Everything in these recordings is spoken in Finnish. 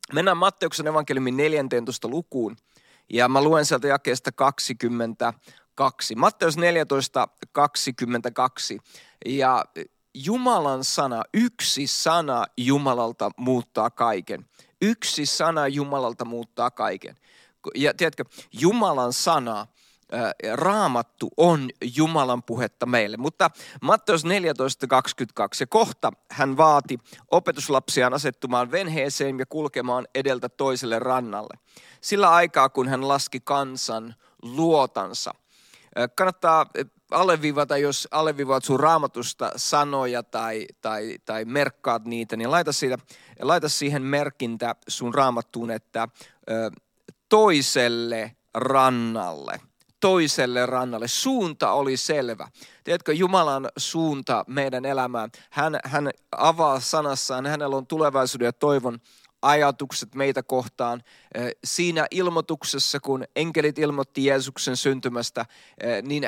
Mennään Matteuksen evankeliumin 14. lukuun ja mä luen sieltä jakeesta 22. Matteus 14, 22 ja Jumalan sana, yksi sana Jumalalta muuttaa kaiken. Yksi sana Jumalalta muuttaa kaiken. Ja tiedätkö, Jumalan sana, Raamattu on Jumalan puhetta meille. Mutta Matteus 14:22 ja kohta hän vaati opetuslapsiaan asettumaan venheeseen ja kulkemaan edeltä toiselle rannalle. Sillä aikaa, kun hän laski kansan luotansa. Kannattaa alleviivata, jos alleviivaat sun Raamatusta sanoja tai merkkaat niitä, niin laita siihen merkintä sun Raamattuun, että toiselle rannalle. Toiselle rannalle. Suunta oli selvä. Tiedätkö, Jumalan suunta meidän elämään. Hän avaa sanassaan, hänellä on tulevaisuuden ja toivon ajatukset meitä kohtaan. Siinä ilmoituksessa, kun enkelit ilmoitti Jeesuksen syntymästä, niin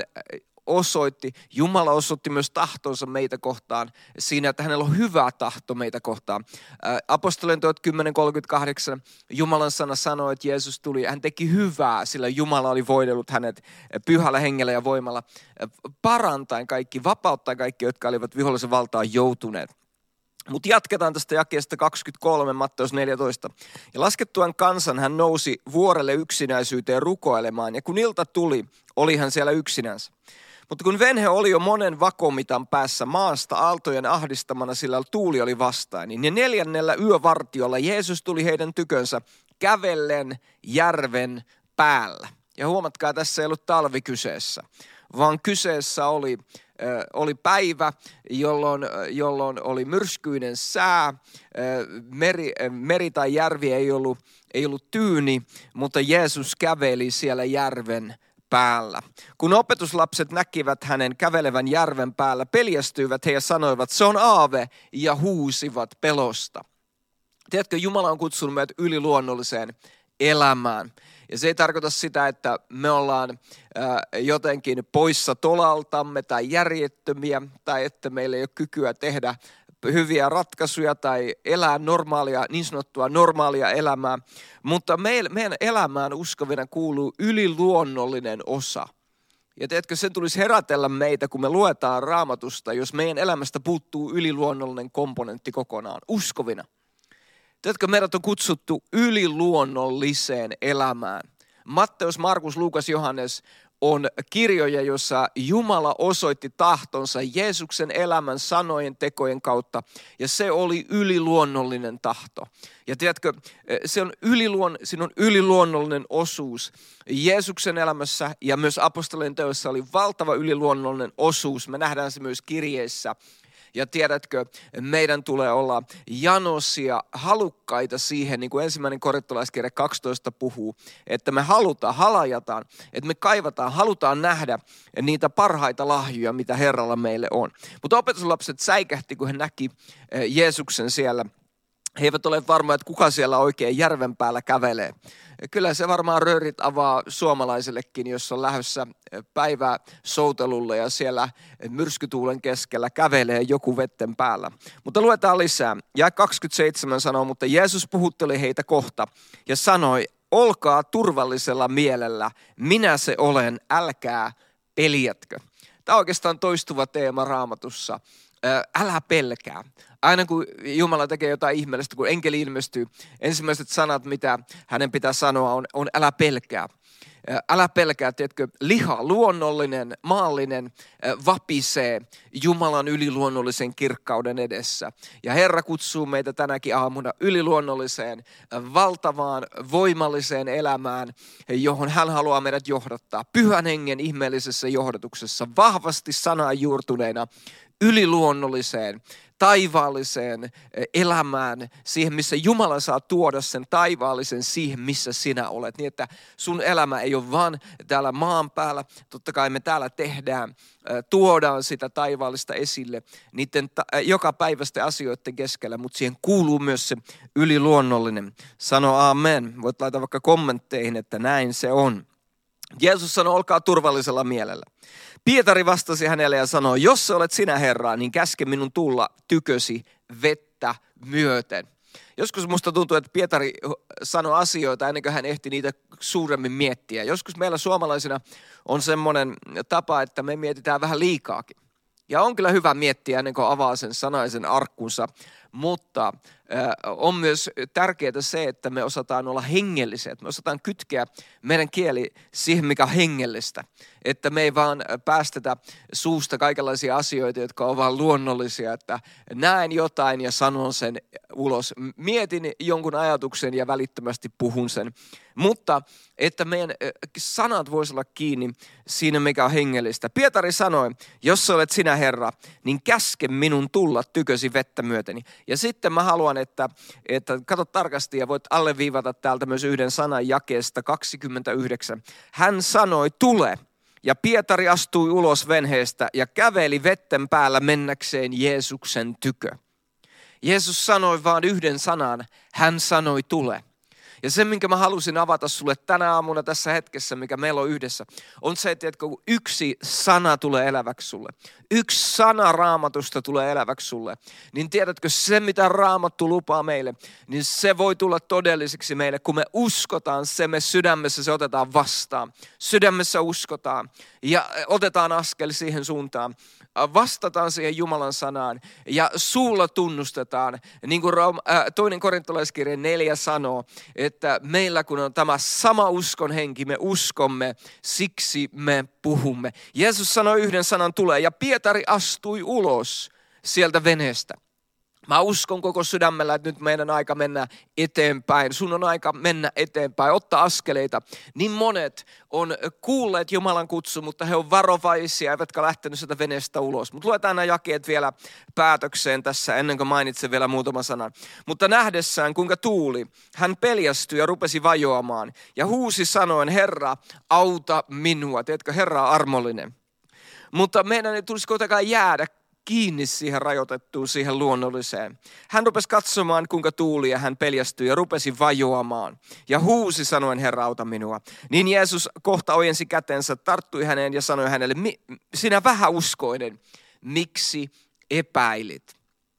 Jumala osoitti myös tahtonsa meitä kohtaan siinä, että hänellä on hyvä tahto meitä kohtaan. Apostolien 10:38 Jumalan sana sanoi, että Jeesus tuli, hän teki hyvää, sillä Jumala oli voidellut hänet pyhällä hengellä ja voimalla parantaen kaikki, vapauttaen kaikki, jotka olivat vihollisen valtaan joutuneet. Mutta jatketaan tästä jakeesta 23, Matteus 14. Ja laskettuaan kansan hän nousi vuorelle yksinäisyyteen rukoilemaan, ja kun ilta tuli, oli hän siellä yksinänsä. Mutta kun venhe oli jo monen vakomitan päässä maasta aaltojen ahdistamana, sillä tuuli oli vastaan, niin 4. yövartiolla Jeesus tuli heidän tykönsä kävellen järven päällä. Ja huomatkaa, tässä ei ollut talvi kyseessä, vaan kyseessä oli päivä, jolloin oli myrskyinen sää, meri tai järvi ei ollut tyyni, mutta Jeesus käveli siellä järven päällä. Kun opetuslapset näkivät hänen kävelevän järven päällä, peljästyivät he ja sanoivat, se on aave, ja huusivat pelosta. Tiedätkö, Jumala on kutsunut meidät yliluonnolliseen elämään. Ja se ei tarkoita sitä, että me ollaan jotenkin poissa tolaltamme tai järjettömiä, tai että meillä ei ole kykyä tehdä hyviä ratkaisuja tai elää normaalia, niin sanottua normaalia elämää. Mutta meidän elämään uskovina kuuluu yliluonnollinen osa. Ja tiedätkö, sen tulisi herätellä meitä, kun me luetaan Raamatusta, jos meidän elämästä puuttuu yliluonnollinen komponentti kokonaan, uskovina. Tiedätkö, meidät on kutsuttu yliluonnolliseen elämään. Matteus, Markus, Luukas, Johannes on kirjoja, jossa Jumala osoitti tahtonsa Jeesuksen elämän sanojen, tekojen kautta. Ja se oli yliluonnollinen tahto. Ja tiedätkö, siinä on yliluonnollinen osuus. Jeesuksen elämässä ja myös apostolien teoissa oli valtava yliluonnollinen osuus. Me nähdään se myös kirjeissä. Ja tiedätkö, meidän tulee olla janoisia, halukkaita siihen, niin kuin 1. korintolaiskirja 12 puhuu, että me halajataan, että me kaivataan, halutaan nähdä niitä parhaita lahjoja, mitä Herralla meille on. Mutta opetuslapset säikähti, kun he näki Jeesuksen siellä. He eivät ole varmoja, että kuka siellä oikein järven päällä kävelee. Kyllä se varmaan röörit avaa suomalaisellekin, jos on lähdössä päiväsoutelulle ja siellä myrskytuulen keskellä kävelee joku vetten päällä. Mutta luetaan lisää. Ja 27 sanoo, mutta Jeesus puhutteli heitä kohta ja sanoi, olkaa turvallisella mielellä, minä se olen, älkää peljätkö. Tämä on oikeastaan toistuva teema Raamatussa. Älä pelkää. Aina kun Jumala tekee jotain ihmeellistä, kun enkeli ilmestyy, ensimmäiset sanat, mitä hänen pitää sanoa, on älä pelkää. Älä pelkää, tiedätkö, liha, luonnollinen, maallinen, vapisee Jumalan yliluonnollisen kirkkauden edessä. Ja Herra kutsuu meitä tänäkin aamuna yliluonnolliseen, valtavaan, voimalliseen elämään, johon hän haluaa meidät johdattaa. Pyhän hengen ihmeellisessä johdatuksessa, vahvasti sanaan juurtuneena, yliluonnolliseen, taivaalliseen elämään, siihen missä Jumala saa tuoda sen taivaallisen siihen, missä sinä olet. Niin, että sun elämä ei ole vaan täällä maan päällä, totta kai me täällä tuodaan sitä taivaallista esille niiden joka päivästä asioiden keskellä, mutta siihen kuuluu myös se yliluonnollinen. Sano amen. Voit laittaa vaikka kommentteihin, että näin se on. Jeesus sanoi, olkaa turvallisella mielellä. Pietari vastasi hänelle ja sanoi, jos olet sinä Herra, niin käske minun tulla tykösi vettä myöten. Joskus musta tuntuu, että Pietari sanoi asioita ennen kuin hän ehti niitä suuremmin miettiä. Joskus meillä suomalaisina on semmoinen tapa, että me mietitään vähän liikaakin. Ja on kyllä hyvä miettiä ennen kuin avaa sen sanaisen arkkunsa, mutta on myös tärkeää se, että me osataan olla hengellisiä, että me osataan kytkeä meidän kieli siihen, mikä on hengellistä. Että me ei vaan päästetä suusta kaikenlaisia asioita, jotka ovat vaan luonnollisia, että näen jotain ja sanon sen ulos. Mietin jonkun ajatuksen ja välittömästi puhun sen. Mutta että meidän sanat voisivat olla kiinni siinä, mikä on hengellistä. Pietari sanoi, jos olet sinä Herra, niin käske minun tulla tykösi vettä myöteni. Ja sitten mä haluan, että katso tarkasti ja voit alleviivata täältä myös yhden sanan jakeesta 29. Hän sanoi, tule. Ja Pietari astui ulos venheestä ja käveli vetten päällä mennäkseen Jeesuksen tykö. Jeesus sanoi vain yhden sanan, hän sanoi tule. Ja se, minkä mä halusin avata sulle tänä aamuna tässä hetkessä, mikä meillä on yhdessä, on se, että kun yksi sana tulee eläväksi sulle, yksi sana Raamatusta tulee eläväksi sulle, niin tiedätkö se, mitä Raamattu lupaa meille, niin se voi tulla todelliseksi meille, kun me uskotaan se, me sydämessä se otetaan vastaan. Sydämessä uskotaan ja otetaan askel siihen suuntaan. Vastataan siihen Jumalan sanaan ja suulla tunnustetaan, niin kuin toinen korintolaiskirja 4 sanoo, että meillä kun on tämä sama uskon henki, me uskomme, siksi me puhumme. Jeesus sanoi yhden sanan tulee ja Pietari astui ulos sieltä veneestä. Mä uskon koko sydämellä, että nyt meidän aika mennä eteenpäin. Sun on aika mennä eteenpäin, ottaa askeleita. Niin monet on kuulleet Jumalan kutsu, mutta he on varovaisia, eivätkä lähtenyt sieltä veneestä ulos. Mutta luetaan nämä jakeet vielä päätökseen tässä, ennen kuin mainitsen vielä muutaman sanan. Mutta nähdessään, kuinka tuuli, hän peljästyi ja rupesi vajoamaan. Ja huusi sanoen, Herra, auta minua. Tiedätkö, Herra on armollinen. Mutta meidän ei tulisi kuitenkaan jäädä kiinni siihen rajoitettuun, siihen luonnolliseen. Hän rupesi katsomaan, kuinka tuuli ja hän peljästyi ja rupesi vajoamaan. Ja huusi sanoen, Herra, auta minua. Niin Jeesus kohta ojensi kätensä, tarttui häneen ja sanoi hänelle, sinä vähäuskoinen, miksi epäilit?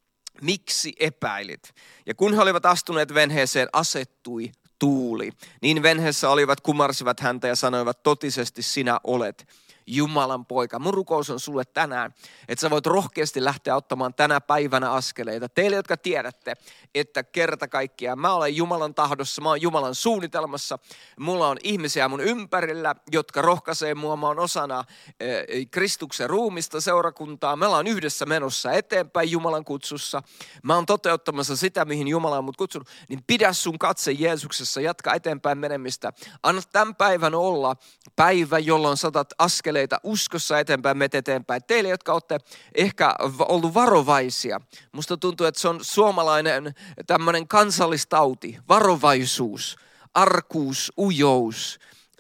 Miksi epäilit? Ja kun he olivat astuneet venheeseen, asettui tuuli. Niin venheessä olivat, kumarsivat häntä ja sanoivat, totisesti sinä olet Jumalan poika. Mun rukous on sulle tänään, että sä voit rohkeasti lähteä ottamaan tänä päivänä askeleita. Teille, jotka tiedätte, että kerta kaikkiaan mä olen Jumalan tahdossa, mä olen Jumalan suunnitelmassa. Mulla on ihmisiä mun ympärillä, jotka rohkaisee mua. Mä oon osana Kristuksen ruumista seurakuntaa. Me ollaan yhdessä menossa eteenpäin Jumalan kutsussa. Mä oon toteuttamassa sitä, mihin Jumala on mut kutsunut. Niin pidä sun katse Jeesuksessa, jatka eteenpäin menemistä. Anna tämän päivän olla päivä, jolloin saatat askeleita uskossa eteenpäin, menet eteenpäin. Teille, jotka olette ehkä ollut varovaisia. Musta tuntuu, että se on suomalainen tämmöinen kansallistauti. Varovaisuus, arkuus, ujous,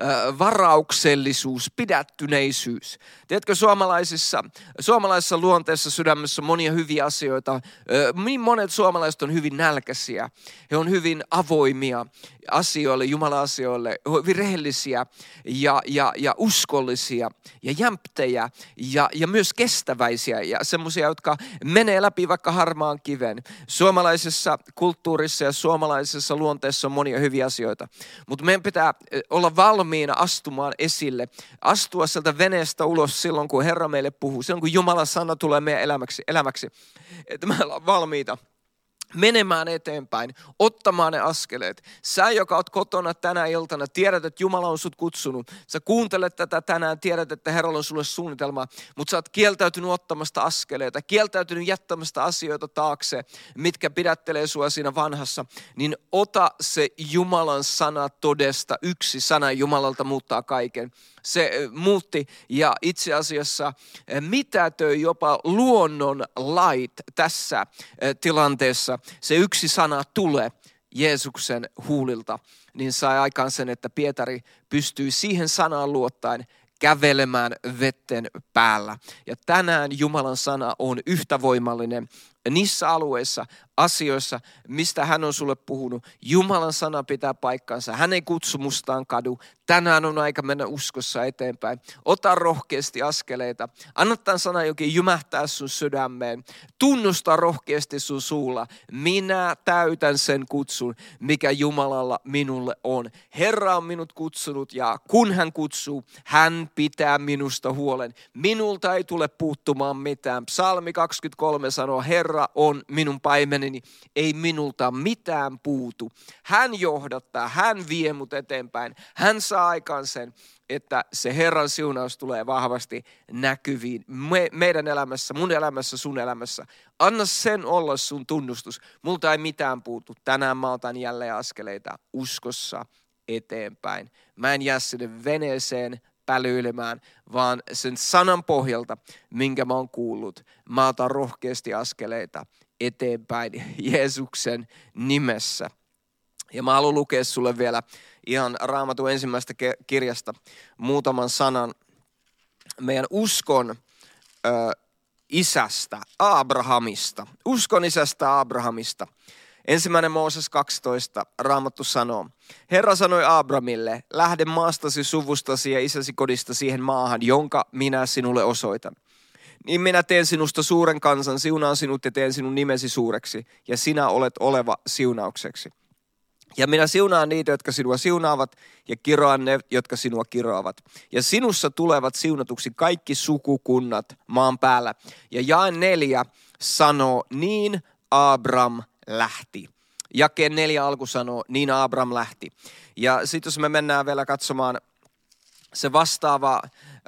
varauksellisuus, pidättyneisyys. Tiedätkö, suomalaisessa luonteessa sydämessä on monia hyviä asioita. Niin monet suomalaiset on hyvin nälkäisiä. He on hyvin avoimia asioille, Jumalan asioille, hyvin rehellisiä ja uskollisia ja jämptejä ja myös kestäväisiä ja semmoisia, jotka menee läpi vaikka harmaan kiven. Suomalaisessa kulttuurissa ja suomalaisessa luonteessa on monia hyviä asioita, mutta meidän pitää olla valmiina astumaan esille, astua sieltä veneestä ulos silloin, kun Herra meille puhuu, silloin kun Jumalan sana tulee meidän elämäksi, että me ollaan valmiita menemään eteenpäin, ottamaan ne askeleet. Sä, joka oot kotona tänä iltana, tiedät, että Jumala on sut kutsunut. Sä kuuntelet tätä tänään, tiedät, että Herralla on sulle suunnitelma, mutta sä oot kieltäytynyt ottamasta askeleita, kieltäytynyt jättämästä asioita taakse, mitkä pidättelee sua siinä vanhassa. Niin ota se Jumalan sana todesta. Yksi sana Jumalalta muuttaa kaiken. Se muutti ja itse asiassa mitätöi jopa luonnon lait tässä tilanteessa. Se yksi sana tule Jeesuksen huulilta, niin sai aikaan sen, että Pietari pystyi siihen sanaan luottaen kävelemään vetten päällä. Ja tänään Jumalan sana on yhtä voimallinen niissä alueissa, asioissa, mistä hän on sulle puhunut. Jumalan sana pitää paikkansa. Hän ei kutsumustaan kadu. Tänään on aika mennä uskossa eteenpäin. Ota rohkeasti askeleita. Anna tämän sanan jokin jymähtää sun sydämeen. Tunnusta rohkeasti sun suulla. Minä täytän sen kutsun, mikä Jumalalla minulle on. Herra on minut kutsunut ja kun hän kutsuu, hän pitää minusta huolen. Minulta ei tule puuttumaan mitään. Psalmi 23 sanoo, Herra on minun paimeneni, ei minulta mitään puutu. Hän johdattaa, hän vie mut eteenpäin. Hän saa aikaan sen, että se Herran siunaus tulee vahvasti näkyviin meidän elämässä, mun elämässä, sun elämässä. Anna sen olla sun tunnustus. Multa ei mitään puutu. Tänään mä otan jälleen askeleita uskossa eteenpäin. Mä en jää sinne veneeseen pälyilemään, vaan sen sanan pohjalta, minkä mä oon kuullut, mä otan rohkeasti askeleita eteenpäin Jeesuksen nimessä. Ja mä haluan lukea sulle vielä ihan Raamatun ensimmäisestä kirjasta muutaman sanan meidän uskon isästä Abrahamista. Uskon isästä Abrahamista. 1. Mooses 12, Raamattu sanoo, Herra sanoi Abramille, lähde maastasi, suvustasi ja isäsi kodista siihen maahan, jonka minä sinulle osoitan. Niin minä teen sinusta suuren kansan, siunaan sinut ja teen sinun nimesi suureksi, ja sinä olet oleva siunaukseksi. Ja minä siunaan niitä, jotka sinua siunaavat, ja kiroan ne, jotka sinua kiroavat. Ja sinussa tulevat siunatuksi kaikki sukukunnat maan päällä. Ja jae 4 sanoo, niin Abram lähti. Jakeen 4 alku sanoo, niin Abram lähti. Ja sitten jos me mennään vielä katsomaan se vastaava,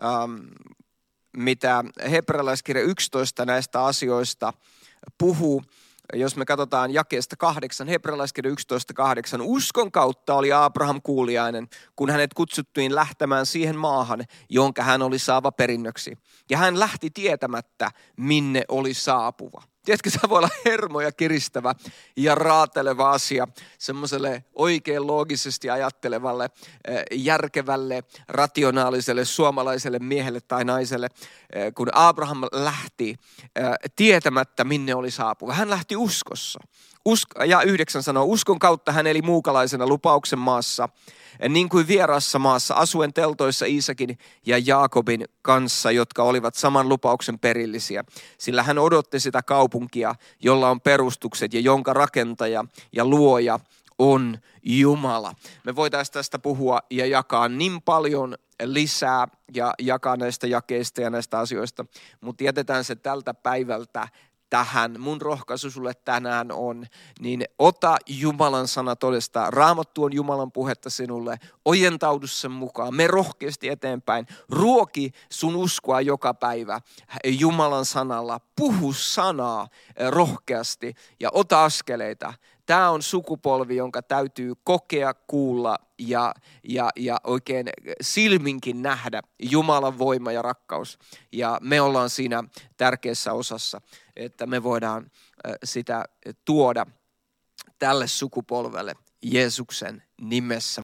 mitä Hebrealaiskirja 11 näistä asioista puhuu, jos me katsotaan jakeesta 8, Hebrealaiskirja 11.8, uskon kautta oli Abraham kuuliainen, kun hänet kutsuttiin lähtemään siihen maahan, jonka hän oli saava perinnöksi. Ja hän lähti tietämättä, minne oli saapuva. Tiedätkö, se voi olla hermoja kiristävä ja raateleva asia semmoiselle oikein loogisesti ajattelevalle, järkevälle, rationaaliselle suomalaiselle miehelle tai naiselle, kun Abraham lähti tietämättä, minne oli saapuva. Hän lähti uskossa. Ja 9 sanoo, uskon kautta hän eli muukalaisena lupauksen maassa, niin kuin vieraassa maassa, asuen teltoissa Iisakin ja Jaakobin kanssa, jotka olivat saman lupauksen perillisiä. Sillä hän odotti sitä kaupunkia, jolla on perustukset ja jonka rakentaja ja luoja on Jumala. Me voitaisiin tästä puhua ja jakaa niin paljon lisää ja jakaa näistä jakeista ja näistä asioista, mutta jätetään se tältä päivältä tähän. Mun rohkaisu sulle tänään on, niin ota Jumalan sana todesta. Raamattu on Jumalan puhetta sinulle. Ojentaudu sen mukaan. Me rohkeasti eteenpäin. Ruoki sun uskoa joka päivä Jumalan sanalla. Puhu sanaa rohkeasti ja ota askeleita. Tämä on sukupolvi, jonka täytyy kokea, kuulla ja oikein silminkin nähdä Jumalan voima ja rakkaus. Ja me ollaan siinä tärkeässä osassa, että me voidaan sitä tuoda tälle sukupolvelle Jeesuksen nimessä.